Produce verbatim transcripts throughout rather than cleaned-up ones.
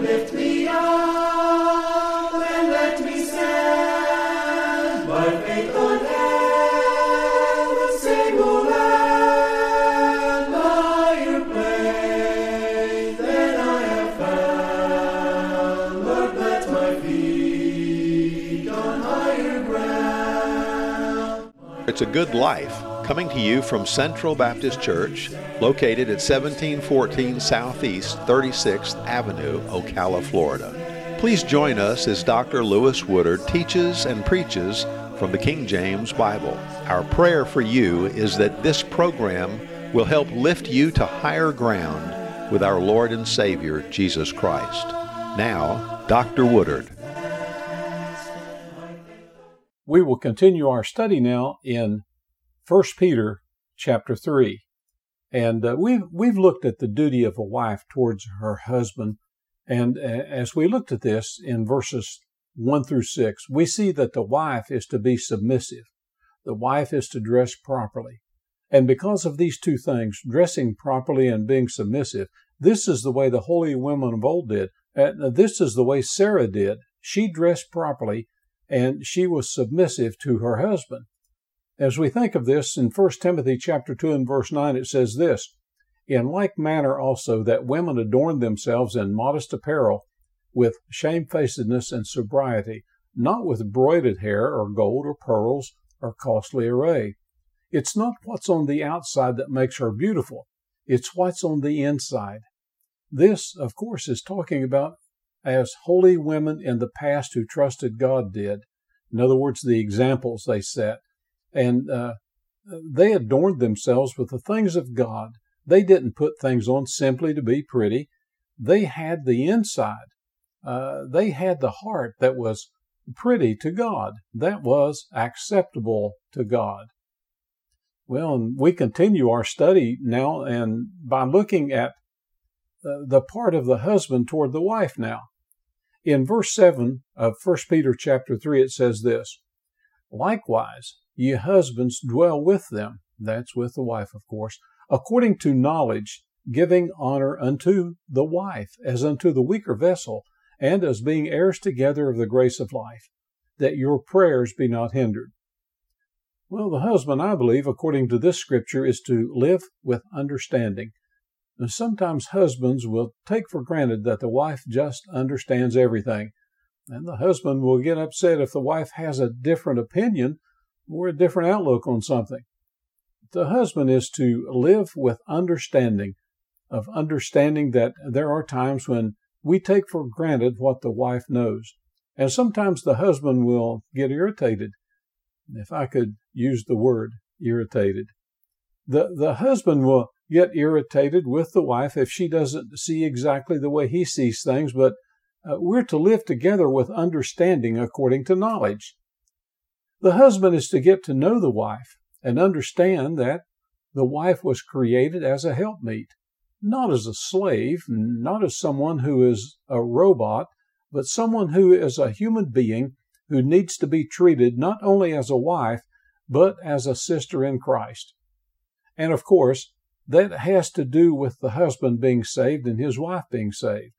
lift me up and let me stand by faith on heaven's stable land, higher place than I have found. Lord, plant my feet on higher ground. It's a Good Life, coming to you from Central Baptist Church, located at seventeen fourteen Southeast thirty-sixth Avenue, Ocala, Florida. Please join us as Doctor Lewis Woodard teaches and preaches from the King James Bible. Our prayer for you is that this program will help lift you to higher ground with our Lord and Savior, Jesus Christ. Now, Doctor Woodard. We will continue our study now in First Peter chapter three. And uh, we've, we've looked at the duty of a wife towards her husband. And uh, as we looked at this in verses one through six, we see that the wife is to be submissive. The wife is to dress properly. And because of these two things, dressing properly and being submissive, this is the way the holy women of old did. Uh, this is the way Sarah did. She dressed properly and she was submissive to her husband. As we think of this, in First Timothy chapter two and verse nine, it says this, "In like manner also that women adorn themselves in modest apparel, with shamefacedness and sobriety, not with broided hair or gold or pearls or costly array." It's not what's on the outside that makes her beautiful. It's what's on the inside. This, of course, is talking about as holy women in the past who trusted God did. In other words, the examples they set. And uh, they adorned themselves with the things of God. They didn't put things on simply to be pretty. They had the inside. Uh, they had the heart that was pretty to God, that was acceptable to God. Well, and we continue our study now, and by looking at uh, the part of the husband toward the wife now. In verse seven of First Peter chapter three, it says this, "Likewise, ye husbands dwell with them," that's with the wife, of course, "according to knowledge, giving honor unto the wife, as unto the weaker vessel, and as being heirs together of the grace of life, that your prayers be not hindered." Well, the husband, I believe, according to this scripture, is to live with understanding. And sometimes husbands will take for granted that the wife just understands everything, and the husband will get upset if the wife has a different opinion or a different outlook on something. The husband is to live with understanding, of understanding that there are times when we take for granted what the wife knows. And sometimes the husband will get irritated, if I could use the word irritated. The, the husband will get irritated with the wife if she doesn't see exactly the way he sees things, but uh, we're to live together with understanding according to knowledge. The husband is to get to know the wife and understand that the wife was created as a helpmeet, not as a slave, not as someone who is a robot, but someone who is a human being who needs to be treated not only as a wife, but as a sister in Christ. And of course, that has to do with the husband being saved and his wife being saved.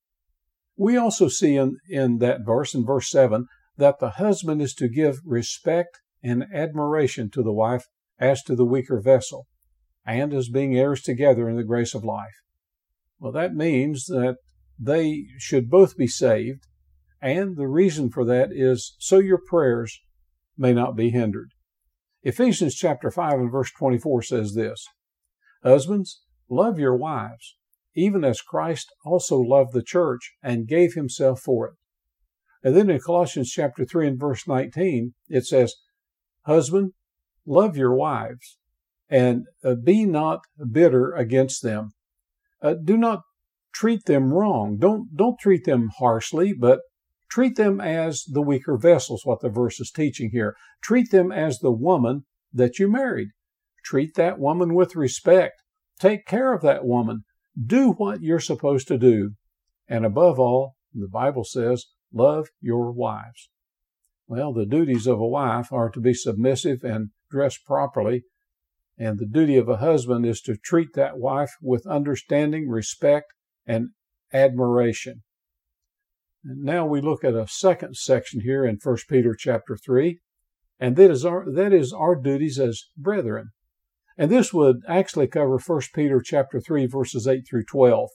We also see in, in that verse, in verse seven, that the husband is to give respect and admiration to the wife as to the weaker vessel, and as being heirs together in the grace of life. Well, that means that they should both be saved, and the reason for that is so your prayers may not be hindered. Ephesians chapter five and verse twenty-four says this, "Husbands, love your wives, even as Christ also loved the church and gave himself for it." And then in Colossians chapter three and verse nineteen, it says, "Husband, love your wives, and uh, be not bitter against them." Uh, do not treat them wrong. Don't, don't treat them harshly, but treat them as the weaker vessels, what the verse is teaching here. Treat them as the woman that you married. Treat that woman with respect. Take care of that woman. Do what you're supposed to do. And above all, the Bible says, love your wives. Well, the duties of a wife are to be submissive and dress properly. And the duty of a husband is to treat that wife with understanding, respect, and admiration. And now we look at a second section here in First Peter chapter three, and that is our, that is our duties as brethren. And this would actually cover First Peter chapter three, verses eight through twelve.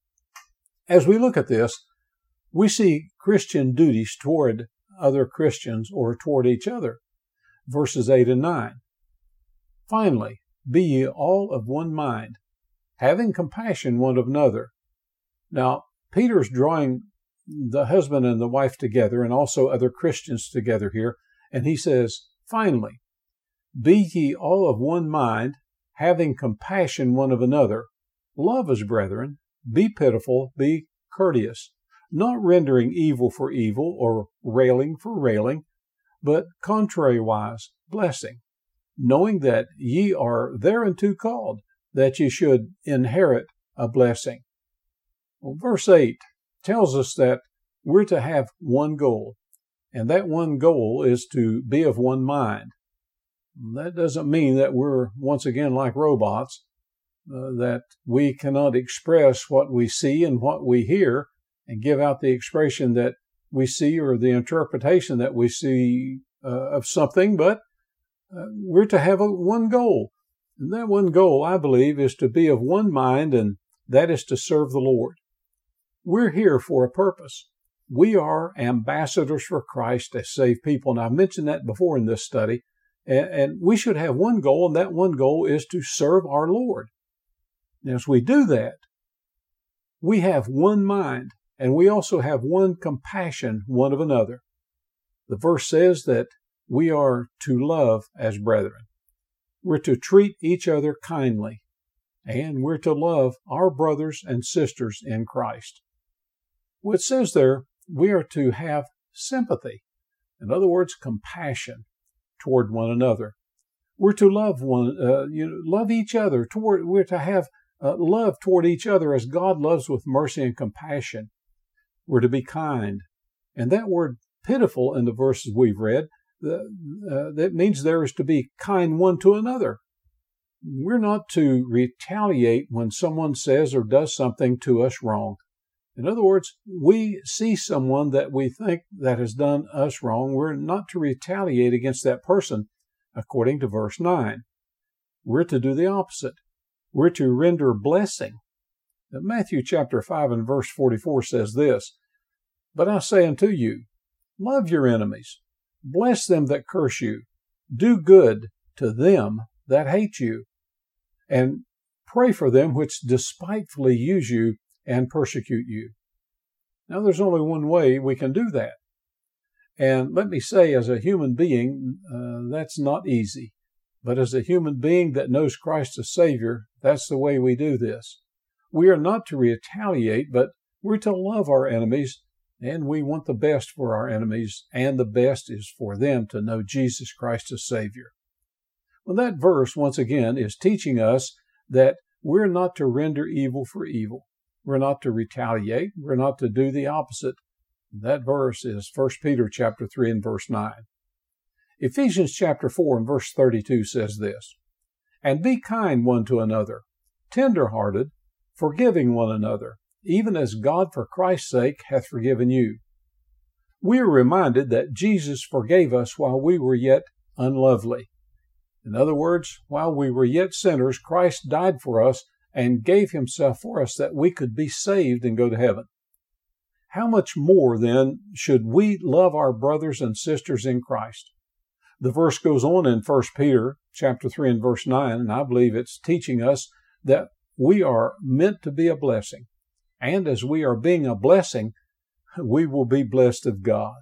As we look at this, we see Christian duties toward other Christians or toward each other. Verses eight and nine. Finally, be ye all of one mind, having compassion one of another. Now, Peter's drawing the husband and the wife together and also other Christians together here, and he says, finally, be ye all of one mind, having compassion one of another. Love as brethren, be pitiful, be courteous, not rendering evil for evil or railing for railing, but contrariwise blessing, knowing that ye are thereunto called, that ye should inherit a blessing. Well, verse eight tells us that we're to have one goal, and that one goal is to be of one mind. That doesn't mean that we're, once again, like robots, uh, that we cannot express what we see and what we hear and give out the expression that we see or the interpretation that we see uh, of something, but uh, we're to have a, one goal. And that one goal, I believe, is to be of one mind, and that is to serve the Lord. We're here for a purpose. We are ambassadors for Christ to save people. And I've mentioned that before in this study. And, and we should have one goal, and that one goal is to serve our Lord. And as we do that, we have one mind, and we also have one compassion one of another. The verse says that we are to love as brethren. We're to treat each other kindly, and we're to love our brothers and sisters in Christ. Well, it says there, we are to have sympathy. In other words, compassion toward one another. We're to love one, uh, you know, love each other. Toward, we're to have uh, love toward each other as God loves, with mercy and compassion. We're to be kind. And that word pitiful in the verses we've read, uh, uh, that means there is to be kind one to another. We're not to retaliate when someone says or does something to us wrong. In other words, we see someone that we think that has done us wrong. We're not to retaliate against that person, according to verse nine. We're to do the opposite. We're to render blessing. Now, Matthew chapter five and verse forty-four says this, but I say unto you, love your enemies, bless them that curse you, do good to them that hate you, and pray for them which despitefully use you and persecute you. Now, there's only one way we can do that. And let me say, as a human being, uh, that's not easy. But as a human being that knows Christ as Savior, that's the way we do this. We are not to retaliate, but we're to love our enemies, and we want the best for our enemies, and the best is for them to know Jesus Christ as Savior. Well, that verse, once again, is teaching us that we're not to render evil for evil. We're not to retaliate. We're not to do the opposite. That verse is First Peter chapter three and verse nine. Ephesians chapter four and verse thirty-two says this, and be kind one to another, tender-hearted, forgiving one another, even as God for Christ's sake hath forgiven you. We are reminded that Jesus forgave us while we were yet unlovely. In other words, while we were yet sinners, Christ died for us and gave himself for us that we could be saved and go to heaven. How much more, then, should we love our brothers and sisters in Christ? The verse goes on in First Peter chapter three and verse nine, and I believe it's teaching us that we are meant to be a blessing. And as we are being a blessing, we will be blessed of God.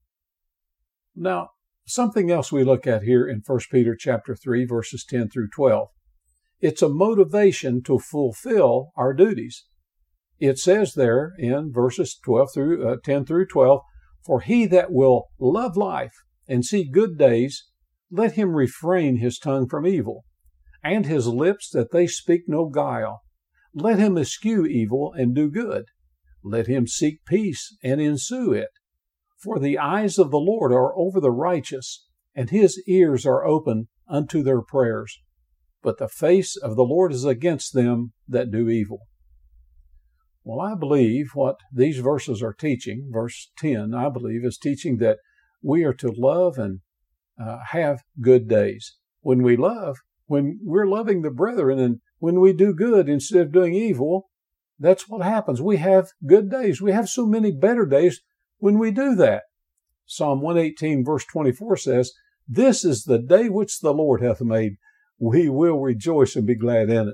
Now, something else we look at here in First Peter chapter three, verses ten through twelve. It's a motivation to fulfill our duties. It says there in verses twelve through uh, ten through twelve, for he that will love life and see good days, let him refrain his tongue from evil, and his lips that they speak no guile. Let him eschew evil and do good. Let him seek peace and ensue it. For the eyes of the Lord are over the righteous, and his ears are open unto their prayers. But the face of the Lord is against them that do evil. Well, I believe what these verses are teaching, verse ten, I believe, is teaching that we are to love and uh, have good days. When we love, when we're loving the brethren, and when we do good instead of doing evil, that's what happens. We have good days. We have so many better days when we do that. Psalm one eighteen, verse twenty-four says, "This is the day which the Lord hath made. We will rejoice and be glad in it."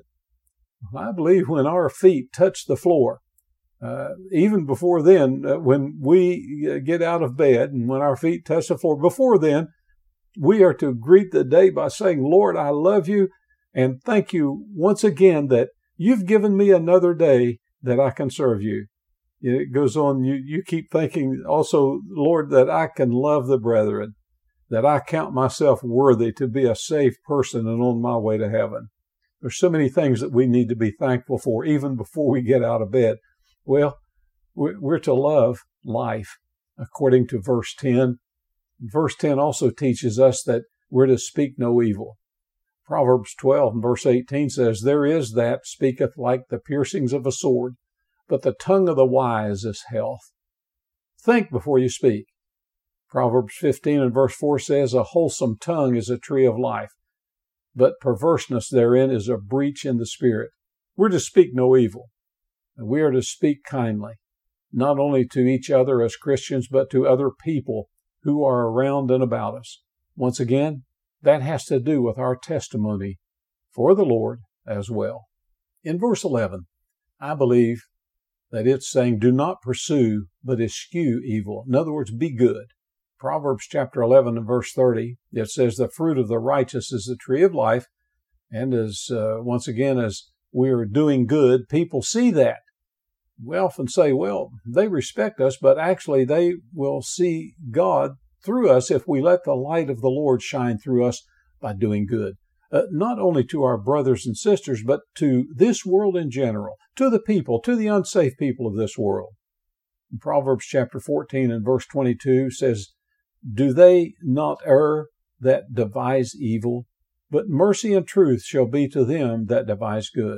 I believe when our feet touch the floor, uh, even before then, uh, when we get out of bed and when our feet touch the floor, before then, we are to greet the day by saying, "Lord, I love you, and thank you once again that you've given me another day that I can serve you." It goes on, you, you keep thinking also, "Lord, that I can love the brethren, that I count myself worthy to be a saved person and on my way to heaven." There's so many things that we need to be thankful for even before we get out of bed. Well, we're to love life according to verse ten. Verse ten also teaches us that we're to speak no evil. Proverbs twelve and verse eighteen says, "There is that speaketh like the piercings of a sword, but the tongue of the wise is health." Think before you speak. Proverbs fifteen and verse four says, "A wholesome tongue is a tree of life, but perverseness therein is a breach in the spirit." We're to speak no evil. We are to speak kindly, not only to each other as Christians, but to other people who are around and about us. Once again, that has to do with our testimony for the Lord as well. In verse eleven, I believe that it's saying, "Do not pursue, but eschew evil." In other words, be good. Proverbs chapter eleven and verse thirty, it says, "The fruit of the righteous is the tree of life." And as, uh, once again, as we are doing good, people see that. We often say, well, they respect us, but actually they will see God through us if we let the light of the Lord shine through us by doing good. Uh, not only to our brothers and sisters, but to this world in general, to the people, to the unsafe people of this world. In Proverbs chapter fourteen and verse twenty-two says, "Do they not err that devise evil? But mercy and truth shall be to them that devise good."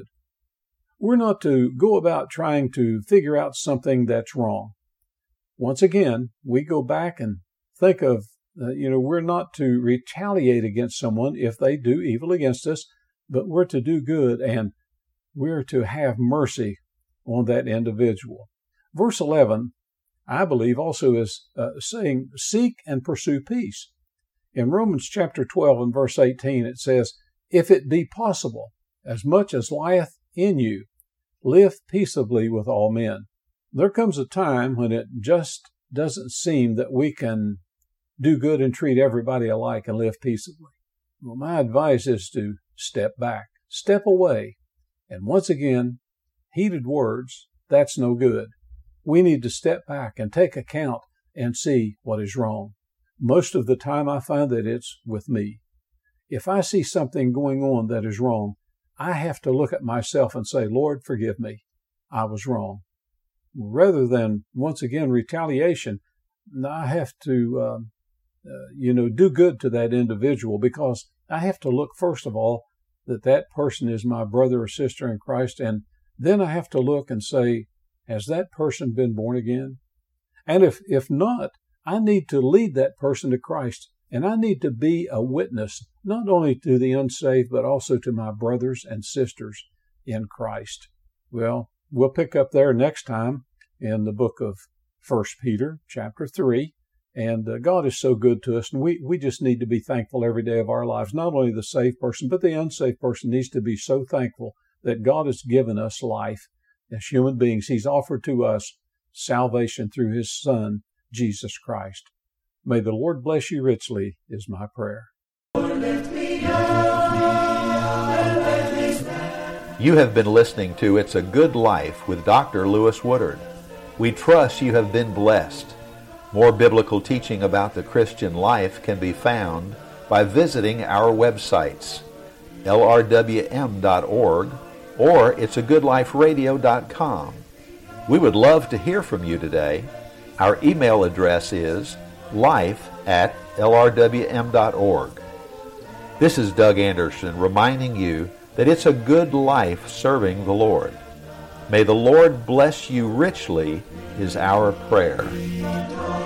We're not to go about trying to figure out something that's wrong. Once again, we go back and think of, uh, you know, we're not to retaliate against someone if they do evil against us, but we're to do good, and we're to have mercy on that individual. Verse eleven, I believe, also is uh, saying, "Seek and pursue peace." In Romans chapter twelve and verse eighteen, it says, "If it be possible, as much as lieth in you, live peaceably with all men." There comes a time when it just doesn't seem that we can do good and treat everybody alike and live peaceably. Well, my advice is to step back, step away. And once again, heated words, that's no good. We need to step back and take account and see what is wrong. Most of the time I find that it's with me. If I see something going on that is wrong, I have to look at myself and say, "Lord, forgive me. I was wrong." Rather than, once again, retaliation, I have to, um, uh, you know, do good to that individual, because I have to look, first of all, that that person is my brother or sister in Christ, and then I have to look and say, has that person been born again? And if, if not, I need to lead that person to Christ. And I need to be a witness, not only to the unsaved, but also to my brothers and sisters in Christ. Well, we'll pick up there next time in the book of First Peter, chapter three. And uh, God is so good to us, and we, we just need to be thankful every day of our lives. Not only the saved person, but the unsaved person needs to be so thankful that God has given us life as human beings. He's offered to us salvation through His Son, Jesus Christ. May the Lord bless you richly, is my prayer. You have been listening to It's a Good Life with Doctor Lewis Woodard. We trust you have been blessed. More biblical teaching about the Christian life can be found by visiting our websites, L R W M dot org or it's a good life radio dot com. We would love to hear from you today. Our email address is life at L R W M dot org. This is Doug Anderson reminding you that it's a good life serving the Lord. May the Lord bless you richly is our prayer.